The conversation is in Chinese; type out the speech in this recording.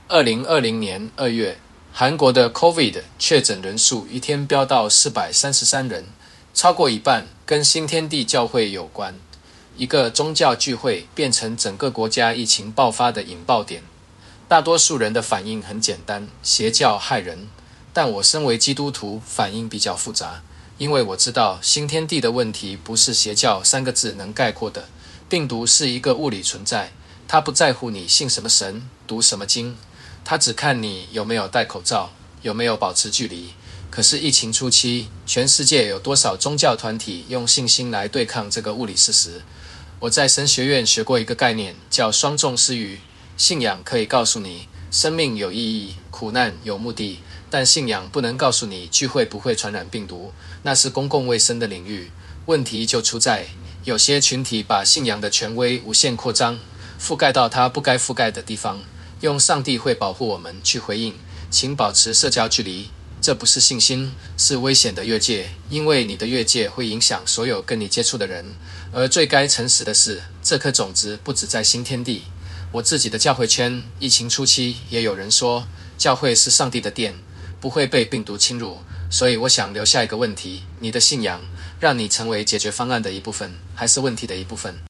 2020年2月，韩国的 COVID 确诊人数一天飙到433人，超过一半跟新天地教会有关。一个宗教聚会变成整个国家疫情爆发的引爆点。大多数人的反应很简单，邪教害人。但我身为基督徒，反应比较复杂，因为我知道新天地的问题不是邪教3个字能概括的。病毒是一个物理存在，它不在乎你信什么神，读什么经，它只看你有没有戴口罩，有没有保持距离。可是疫情初期，全世界有多少宗教团体用信心来对抗这个物理事实？我在神学院学过一个概念，叫双重视域。信仰可以告诉你生命有意义，苦难有目的，但信仰不能告诉你聚会不会传染病毒，那是公共卫生的领域。问题就出在有些群体把信仰的权威无限扩张，覆盖到它不该覆盖的地方，用上帝会保护我们去回应，请保持社交距离。这不是信心，是危险的越界，因为你的越界会影响所有跟你接触的人。而最该诚实的是，这颗种子不只在新天地。我自己的教会圈，疫情初期也有人说，教会是上帝的殿，不会被病毒侵入。所以我想留下一个问题：你的信仰让你成为解决方案的一部分，还是问题的一部分？